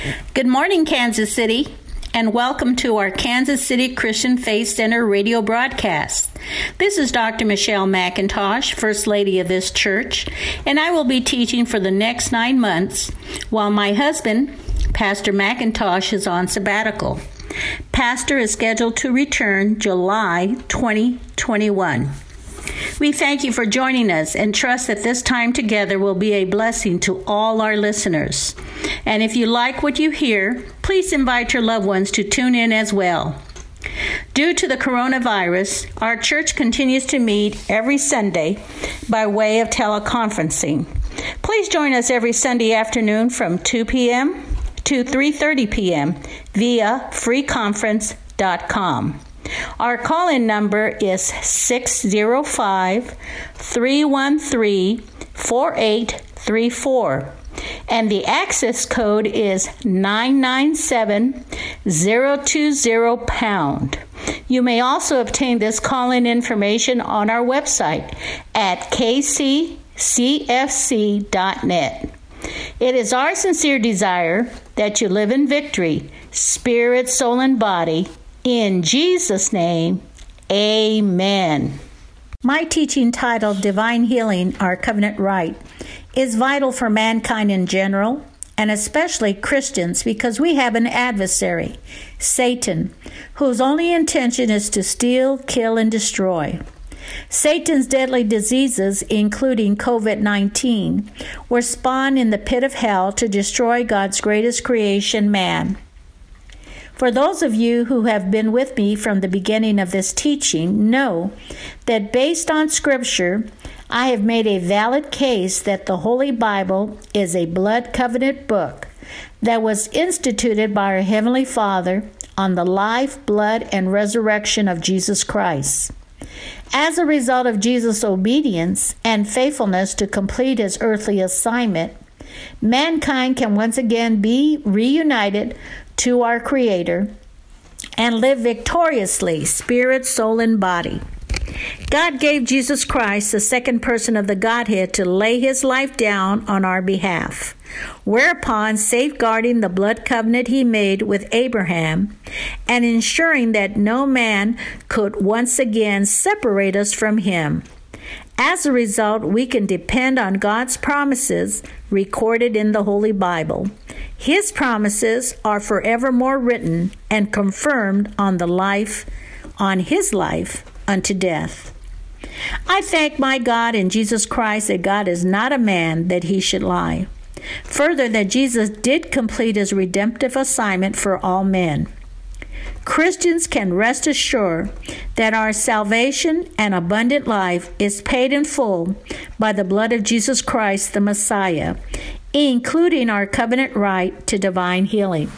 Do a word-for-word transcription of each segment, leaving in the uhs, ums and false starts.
Good morning, Kansas City, and welcome to our Kansas City Christian Faith Center radio broadcast. This is Doctor Michelle McIntosh, First Lady of this church, and I will be teaching for the next nine months while my husband, Pastor McIntosh, is on sabbatical. Pastor is scheduled to return July twenty twenty-one. We thank you for joining us and trust that this time together will be a blessing to all our listeners. And if you like what you hear, please invite your loved ones to tune in as well. Due to the coronavirus, our church continues to meet every Sunday by way of teleconferencing. Please join us every Sunday afternoon from two p.m. to three thirty p.m. via free conference dot com. Our call-in number is six oh five, three one three, four eight three four, and the access code is nine nine seven, zero two zero pound. You may also obtain this call-in information on our website at k c c f c dot net. It is our sincere desire that you live in victory, spirit, soul, and body. In Jesus' name, amen. My teaching titled Divine Healing, Our Covenant Right, is vital for mankind in general, and especially Christians, because we have an adversary, Satan, whose only intention is to steal, kill, and destroy. Satan's deadly diseases, including covid nineteen, were spawned in the pit of hell to destroy God's greatest creation, man. For those of you who have been with me from the beginning of this teaching, know that based on Scripture, I have made a valid case that the Holy Bible is a blood covenant book that was instituted by our Heavenly Father on the life, blood, and resurrection of Jesus Christ. As a result of Jesus' obedience and faithfulness to complete his earthly assignment, mankind can once again be reunited to our Creator and live victoriously, spirit, soul, and body. God gave Jesus Christ, the second person of the Godhead, to lay his life down on our behalf, whereupon safeguarding the blood covenant he made with Abraham and ensuring that no man could once again separate us from him. As a result, we can depend on God's promises recorded in the Holy Bible. His promises are forevermore written and confirmed on the life, on his life unto death. I thank my God in Jesus Christ that God is not a man that he should lie. Further, that Jesus did complete his redemptive assignment for all men. Christians can rest assured that our salvation and abundant life is paid in full by the blood of Jesus Christ, the Messiah, including our covenant right to divine healing.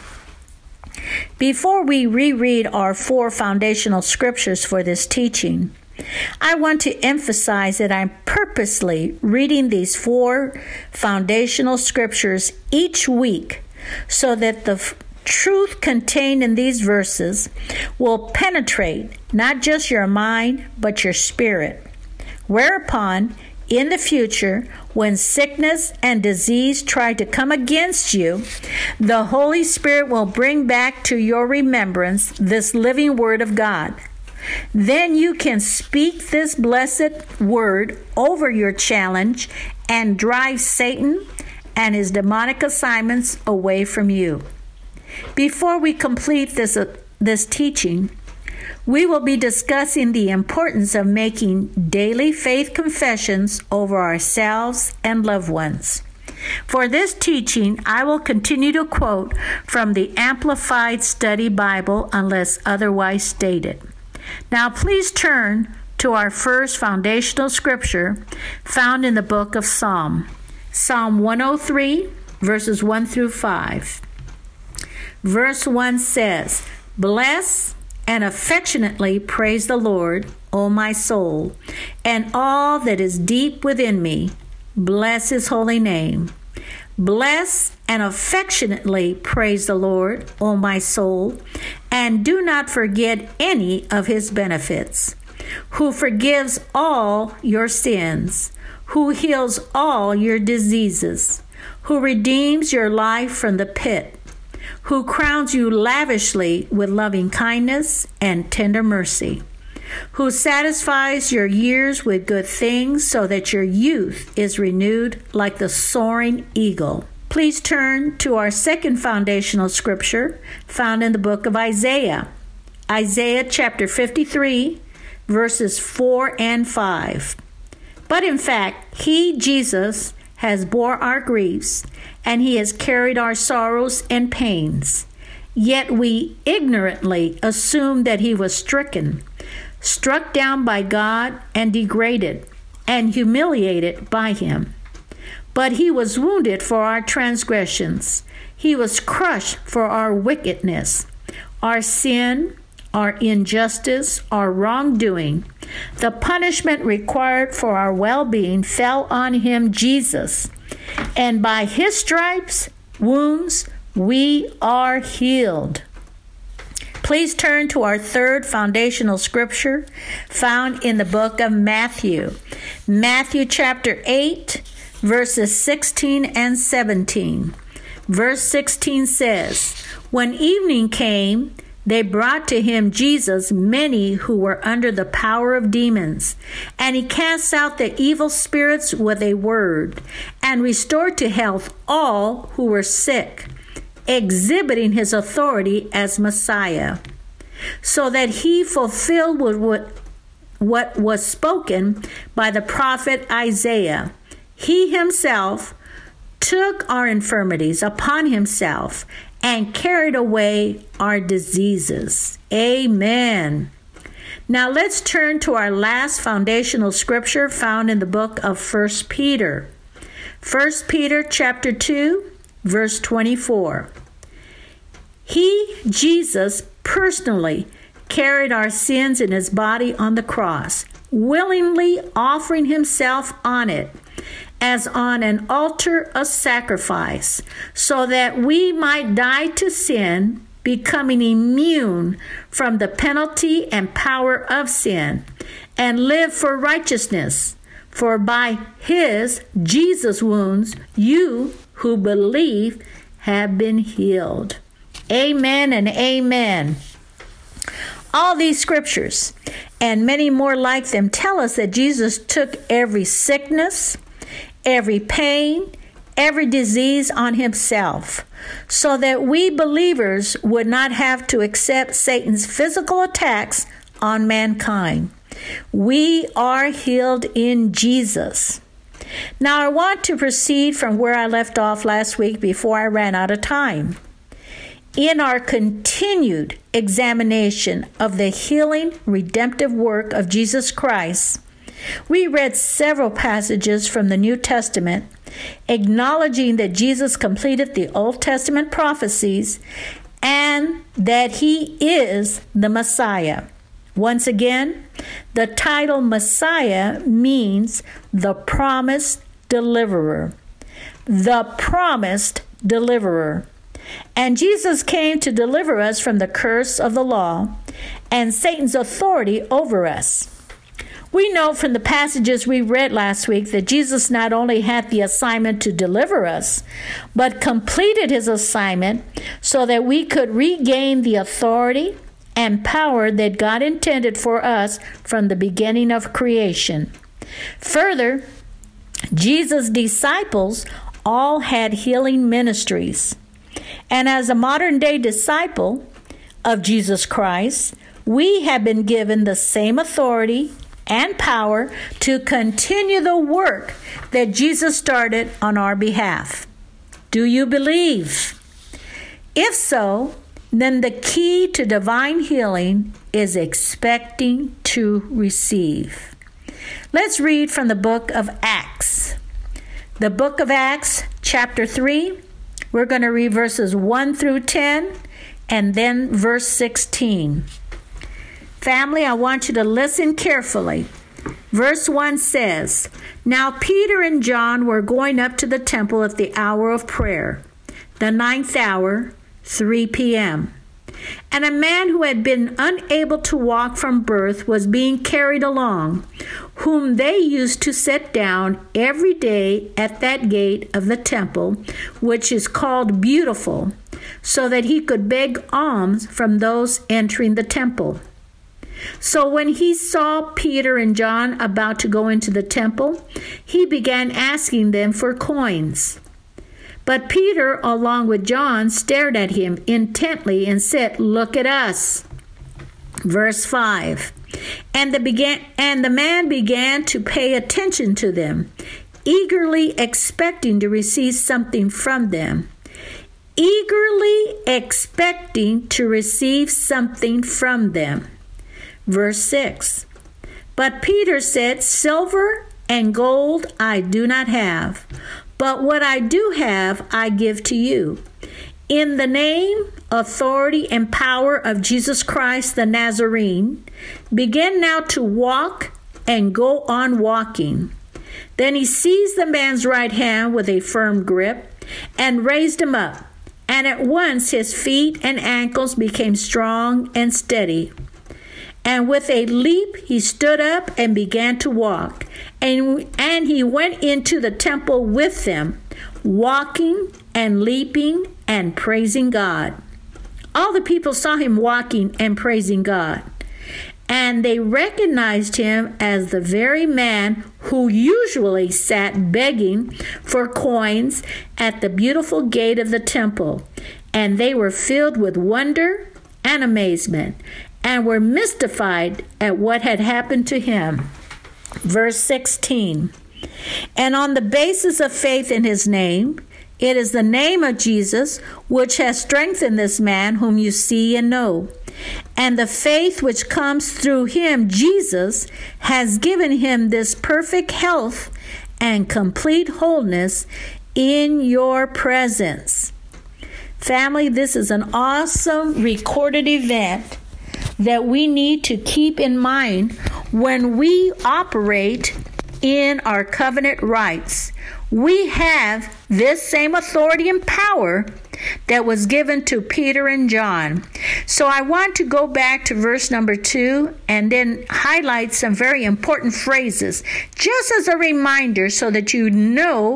Before we reread our four foundational scriptures for this teaching, I want to emphasize that I'm purposely reading these four foundational scriptures each week so that the f- truth contained in these verses will penetrate not just your mind, but your spirit. Whereupon, in the future, when sickness and disease try to come against you, the Holy Spirit will bring back to your remembrance this living Word of God. Then you can speak this blessed word over your challenge and drive Satan and his demonic assignments away from you. Before we complete this, uh, this teaching, we will be discussing the importance of making daily faith confessions over ourselves and loved ones. For this teaching, I will continue to quote from the Amplified Study Bible unless otherwise stated. Now please turn to our first foundational scripture found in the book of Psalm. Psalm one oh three, verses one through five. Verse one says, "Bless and affectionately praise the Lord, O my soul, and all that is deep within me. Bless his holy name. Bless and affectionately praise the Lord, O my soul, and do not forget any of his benefits, who forgives all your sins, who heals all your diseases, who redeems your life from the pit, who crowns you lavishly with loving kindness and tender mercy, who satisfies your years with good things so that your youth is renewed like the soaring eagle. Please turn to our second foundational scripture found in the book of Isaiah. Isaiah chapter fifty-three, verses four and five. But in fact, he, Jesus, has bore our griefs, and he has carried our sorrows and pains. Yet we ignorantly assumed that he was stricken, struck down by God, and degraded, and humiliated by him. But he was wounded for our transgressions. He was crushed for our wickedness. Our sin, our injustice, our wrongdoing, the punishment required for our well-being fell on him, Jesus. And by his stripes, wounds, we are healed. Please turn to our third foundational scripture found in the book of Matthew. Matthew chapter eight, verses sixteen and seventeen. Verse sixteen says, "When evening came, they brought to him Jesus many who were under the power of demons, and he cast out the evil spirits with a word, and restored to health all who were sick, exhibiting his authority as Messiah, so that he fulfilled what, what was spoken by the prophet Isaiah. He himself took our infirmities upon himself and carried away our diseases." Amen. Now let's turn to our last foundational scripture found in the book of First Peter. First Peter chapter two, verse twenty-four. He, Jesus, personally carried our sins in his body on the cross, willingly offering himself on it as on an altar of sacrifice, so that we might die to sin, becoming immune from the penalty and power of sin, and live for righteousness. For by his, Jesus' wounds, you who believe have been healed. Amen and amen. All these scriptures and many more like them tell us that Jesus took every sickness, every pain, every disease on himself, so that we believers would not have to accept Satan's physical attacks on mankind. We are healed in Jesus. Now I want to proceed from where I left off last week before I ran out of time. In our continued examination of the healing, redemptive work of Jesus Christ, we read several passages from the New Testament acknowledging that Jesus completed the Old Testament prophecies and that he is the Messiah. Once again, the title Messiah means the promised deliverer. The promised deliverer. And Jesus came to deliver us from the curse of the law and Satan's authority over us. We know from the passages we read last week that Jesus not only had the assignment to deliver us, but completed his assignment so that we could regain the authority and power that God intended for us from the beginning of creation. Further, Jesus' disciples all had healing ministries. And as a modern-day disciple of Jesus Christ, we have been given the same authority and power to continue the work that Jesus started on our behalf. Do you believe? If so, then the key to divine healing is expecting to receive. Let's read from the book of Acts. The book of Acts, chapter three. We're going to read verses one through ten and then verse sixteen. Family, I want you to listen carefully. Verse one says, "Now Peter and John were going up to the temple at the hour of prayer, the ninth hour, three p.m. And a man who had been unable to walk from birth was being carried along, whom they used to set down every day at that gate of the temple, which is called Beautiful, so that he could beg alms from those entering the temple. So when he saw Peter and John about to go into the temple, he began asking them for coins. But Peter, along with John, stared at him intently and said, "Look at us." Verse five. And the, began, and the man began to pay attention to them, eagerly expecting to receive something from them. Eagerly expecting to receive something from them. Verse six. But Peter said, "Silver and gold I do not have, but what I do have I give to you. In the name, authority, and power of Jesus Christ the Nazarene, begin now to walk and go on walking." Then he seized the man's right hand with a firm grip and raised him up, and at once his feet and ankles became strong and steady. And with a leap he stood up and began to walk, and, and he went into the temple with them, walking and leaping and praising God. All the people saw him walking and praising God, and they recognized him as the very man who usually sat begging for coins at the beautiful gate of the temple, and they were filled with wonder and amazement, and were mystified at what had happened to him. Verse sixteen. And on the basis of faith in his name, it is the name of Jesus which has strengthened this man whom you see and know. And the faith which comes through him, Jesus, has given him this perfect health and complete wholeness in your presence. Family, this is an awesome recorded event that we need to keep in mind when we operate in our covenant rights. We have this same authority and power that was given to Peter and John. So I want to go back to verse number two and then highlight some very important phrases, just as a reminder so that you know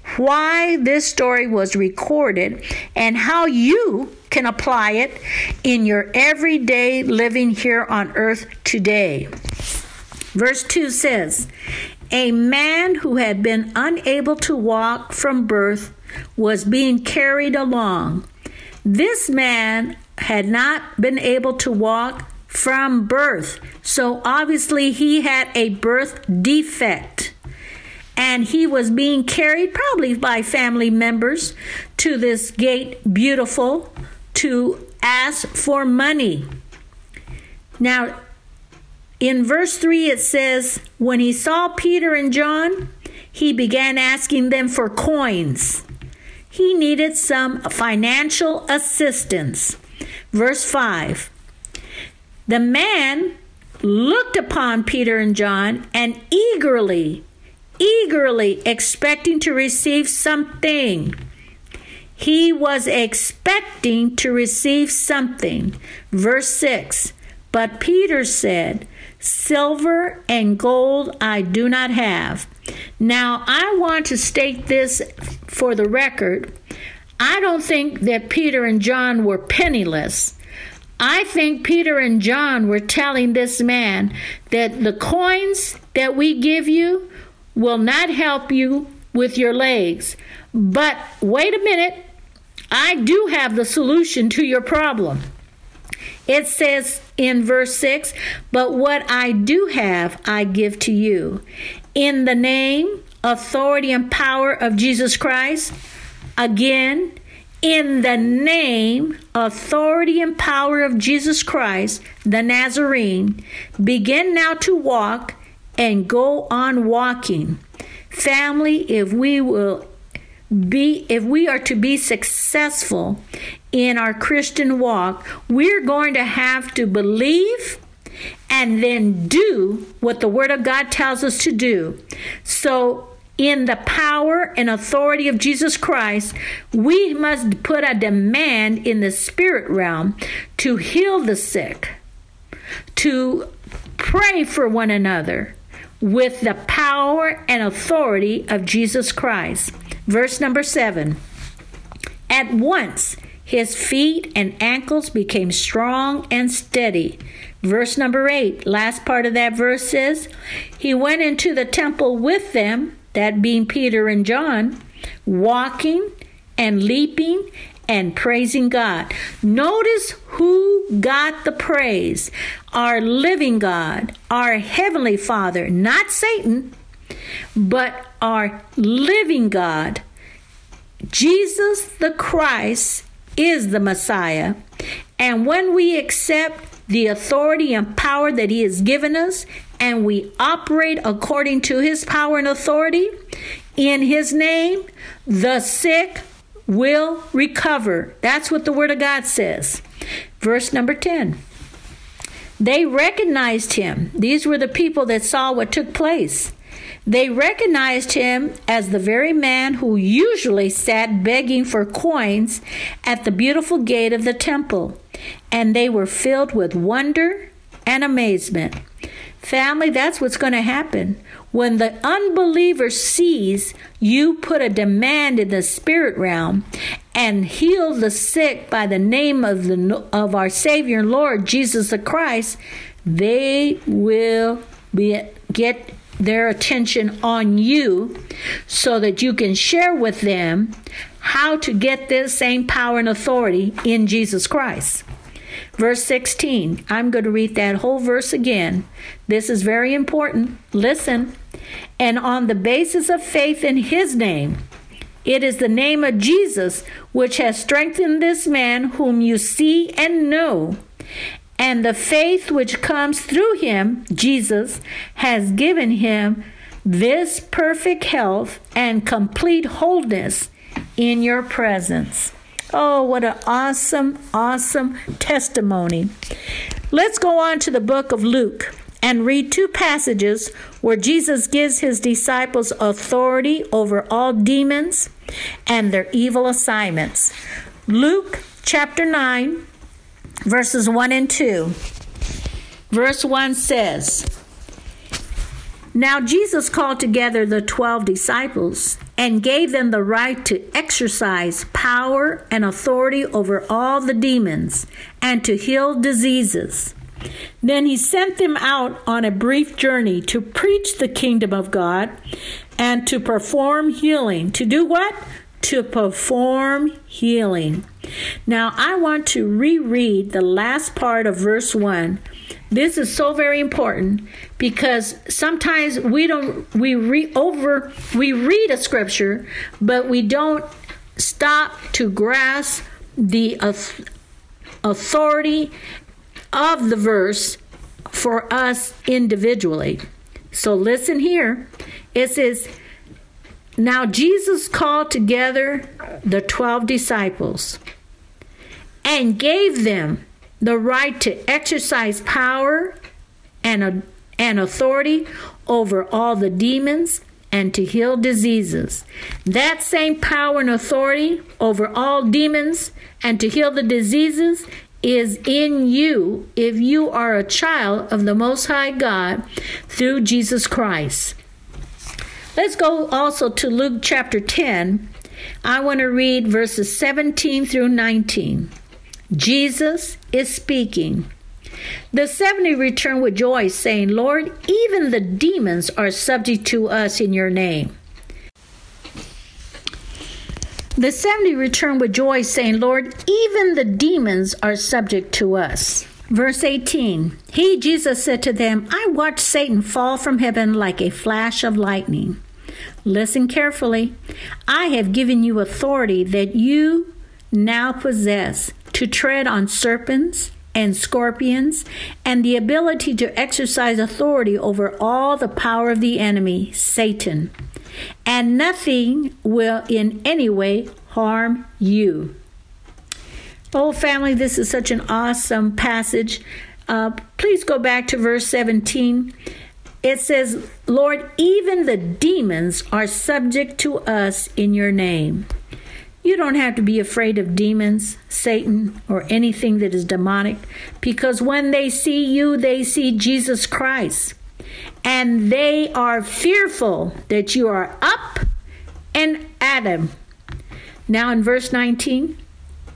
why this story was recorded and how you can apply it in your everyday living here on earth today. Verse two says, "A man who had been unable to walk from birth was being carried along." This man had not been able to walk from birth, so obviously he had a birth defect. And he was being carried, probably by family members, to this gate beautiful to ask for money. Now, in verse three it says, when he saw Peter and John, he began asking them for coins. He needed some financial assistance. Verse five, the man looked upon Peter and John and eagerly, eagerly expecting to receive something. He was expecting to receive something. Verse six, but Peter said, "Silver and gold I do not have." Now, I want to state this for the record. I don't think that Peter and John were penniless. I think Peter and John were telling this man that the coins that we give you will not help you with your legs. But wait a minute, I do have the solution to your problem. It says in verse six, but what I do have, I give to you. In the name, authority, and power of Jesus Christ. Again, in the name, authority, and power of Jesus Christ, the Nazarene, begin now to walk and go on walking. Family, if we will be, if we are to be successful in our Christian walk, we're going to have to believe and then do what the Word of God tells us to do. So in the power and authority of Jesus Christ, we must put a demand in the spirit realm to heal the sick, to pray for one another with the power and authority of Jesus Christ. Verse number seven, at once His feet and ankles became strong and steady. Verse number eight, last part of that verse says, he went into the temple with them, that being Peter and John, walking and leaping and praising God. Notice who got the praise. Our living God, our heavenly Father, not Satan, but our living God. Jesus the Christ is the Messiah. And when we accept the authority and power that he has given us, and we operate according to his power and authority, in his name, the sick will recover. That's what the Word of God says. Verse number ten. They recognized him. These were the people that saw what took place. They recognized him as the very man who usually sat begging for coins at the beautiful gate of the temple, and they were filled with wonder and amazement. Family, that's what's going to happen. When the unbeliever sees you put a demand in the spirit realm and heal the sick by the name of the of our Savior and Lord Jesus the Christ, they will be get their attention on you so that you can share with them how to get this same power and authority in Jesus Christ. Verse sixteen, I'm going to read that whole verse again. This is very important. Listen. And on the basis of faith in his name, it is the name of Jesus which has strengthened this man whom you see and know. And the faith which comes through him, Jesus, has given him this perfect health and complete wholeness in your presence. Oh, what an awesome, awesome testimony. Let's go on to the book of Luke and read two passages where Jesus gives his disciples authority over all demons and their evil assignments. Luke chapter nine, verses one and two. Verse one says, Now Jesus called together the twelve disciples and gave them the right to exercise power and authority over all the demons and to heal diseases. Then he sent them out on a brief journey to preach the kingdom of God and to perform healing. To do what? To perform healing. Now, I want to reread the last part of verse one. This is so very important because sometimes we don't we re over we read a scripture, but we don't stop to grasp the authority of the verse for us individually. So listen here. It says, Now Jesus called together the twelve disciples and gave them the right to exercise power and, and authority over all the demons and to heal diseases. That same power and authority over all demons and to heal the diseases is in you if you are a child of the Most High God through Jesus Christ. Let's go also to Luke chapter ten. I want to read verses seventeen through nineteen. Jesus is speaking. The seventy returned with joy, saying, Lord, even the demons are subject to us in your name. The seventy returned with joy, saying, Lord, even the demons are subject to us. Verse eighteen, He, Jesus, said to them, I watched Satan fall from heaven like a flash of lightning. Listen carefully. I have given you authority that you now possess to tread on serpents and scorpions and the ability to exercise authority over all the power of the enemy, Satan. And nothing will in any way harm you. Oh, family, this is such an awesome passage. Uh, please go back to verse seventeen. It says, Lord, even the demons are subject to us in your name. You don't have to be afraid of demons, Satan, or anything that is demonic, because when they see you, they see Jesus Christ. And they are fearful that you are up and at him. Now in verse nineteen,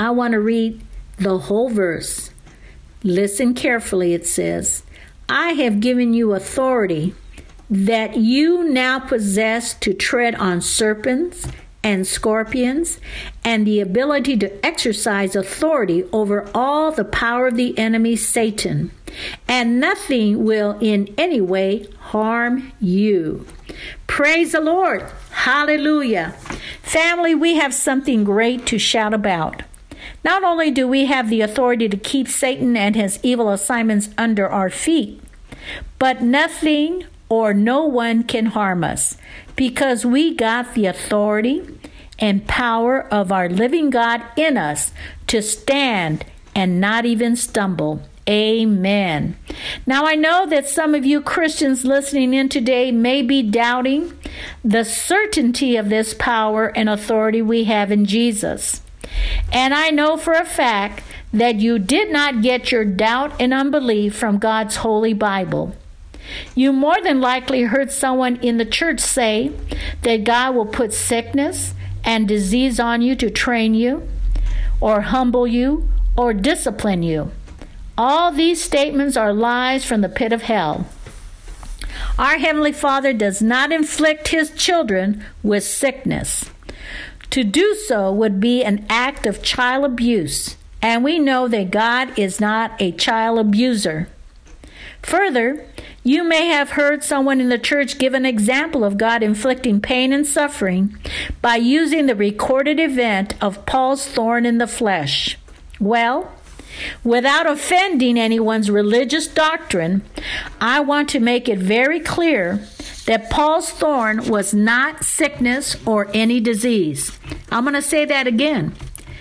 I want to read the whole verse. Listen carefully. It says, I have given you authority that you now possess to tread on serpents and scorpions, and the ability to exercise authority over all the power of the enemy, Satan, and nothing will in any way harm you. Praise the Lord. Hallelujah. Family, we have something great to shout about. Not only do we have the authority to keep Satan and his evil assignments under our feet, but nothing or no one can harm us, because we got the authority and power of our living God in us to stand and not even stumble. Amen. Now, I know that some of you Christians listening in today may be doubting the certainty of this power and authority we have in Jesus. And I know for a fact that you did not get your doubt and unbelief from God's holy Bible. You more than likely heard someone in the church say that God will put sickness and disease on you to train you, or humble you, or discipline you. All these statements are lies from the pit of hell. Our Heavenly Father does not inflict His children with sickness. To do so would be an act of child abuse, and we know that God is not a child abuser. Further, you may have heard someone in the church give an example of God inflicting pain and suffering by using the recorded event of Paul's thorn in the flesh. Well, without offending anyone's religious doctrine, I want to make it very clear that Paul's thorn was not sickness or any disease. I'm going to say that again.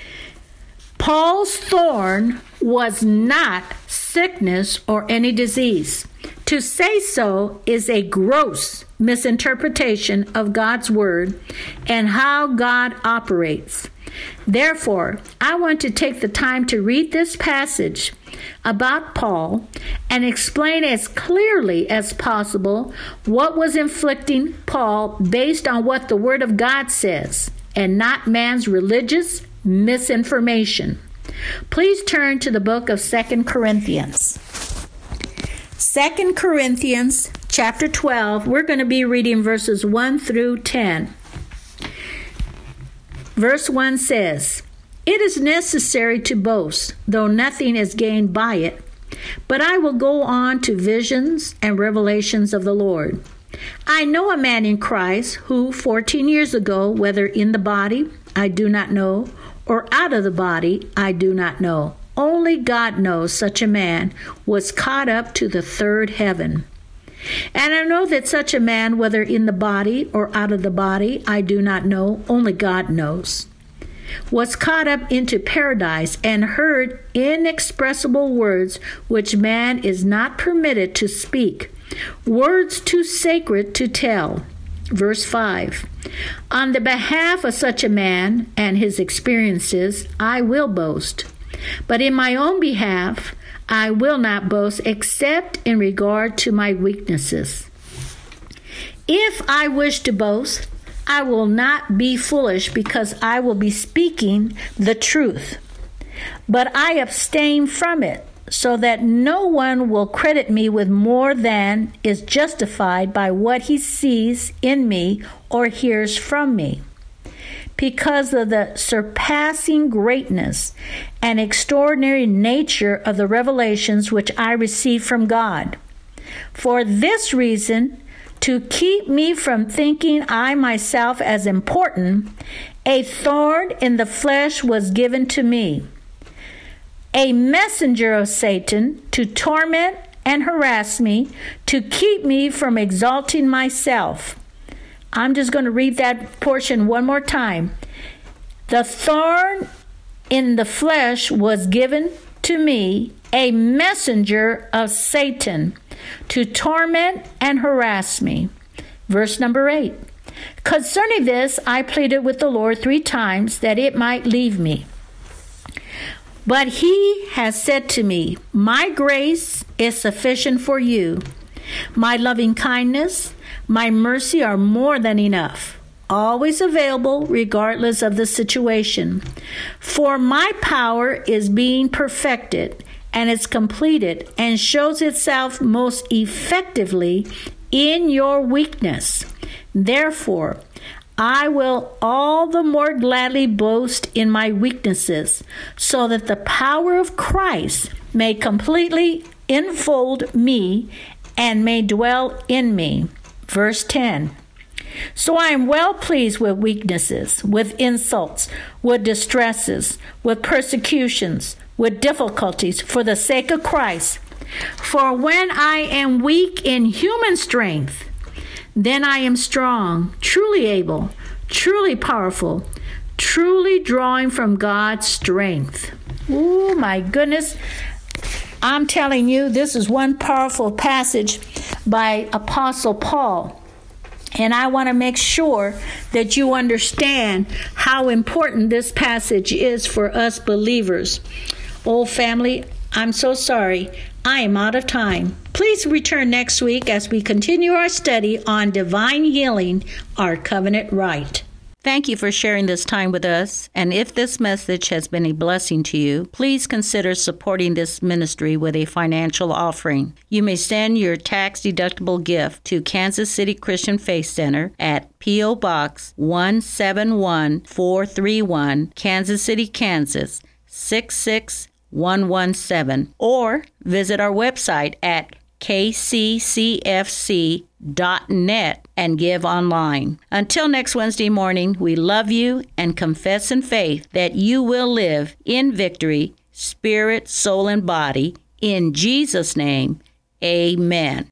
Paul's thorn was not sickness or any disease. To say so is a gross misinterpretation of God's word and how God operates. Therefore, I want to take the time to read this passage about Paul and explain as clearly as possible what was inflicting Paul based on what the Word of God says and not man's religious misinformation. Please turn to the book of Second Corinthians. Second Corinthians chapter twelve, we're going to be reading verses one through ten. Verse one says, It is necessary to boast, though nothing is gained by it, but I will go on to visions and revelations of the Lord. I know a man in Christ who fourteen years ago, whether in the body, I do not know, or out of the body, I do not know. Only God knows such a man was caught up to the third heaven. And I know that such a man, whether in the body or out of the body, I do not know, only God knows, was caught up into paradise and heard inexpressible words which man is not permitted to speak, words too sacred to tell. Verse five, On the behalf of such a man and his experiences, I will boast. But in my own behalf, I will not boast except in regard to my weaknesses. If I wish to boast, I will not be foolish, because I will be speaking the truth. But I abstain from it, so that no one will credit me with more than is justified by what he sees in me or hears from me, because of the surpassing greatness and extraordinary nature of the revelations which I received from God. For this reason, to keep me from thinking I myself as important, a thorn in the flesh was given to me, a messenger of Satan to torment and harass me, to keep me from exalting myself. I'm just going to read that portion one more time. The thorn in the flesh was given to me, a messenger of Satan, to torment and harass me. Verse number eight. Concerning this, I pleaded with the Lord three times that it might leave me. But he has said to me, My grace is sufficient for you. My loving kindness, my mercy are more than enough. always available regardless of the situation. For my power is being perfected and is completed and shows itself most effectively in your weakness. Therefore, I will all the more gladly boast in my weaknesses, so that the power of Christ may completely enfold me and may dwell in me. Verse ten. So I am well pleased with weaknesses, with insults, with distresses, with persecutions, with difficulties, for the sake of Christ. For when I am weak in human strength, then I am strong, truly able, truly powerful, truly drawing from God's strength. Oh my goodness. I'm telling you, this is one powerful passage by Apostle Paul. And I want to make sure that you understand how important this passage is for us believers. Oh, family, I'm so sorry. I am out of time. Please return next week as we continue our study on divine healing, our covenant right. Thank you for sharing this time with us. And if this message has been a blessing to you, please consider supporting this ministry with a financial offering. You may send your tax-deductible gift to Kansas City Christian Faith Center at P O. Box one seven one four three one, Kansas City, Kansas six six one one seven, or visit our website at k c c f c dot net and give online. Until next Wednesday morning, we love you and confess in faith that you will live in victory, spirit, soul, and body. In Jesus' name, amen.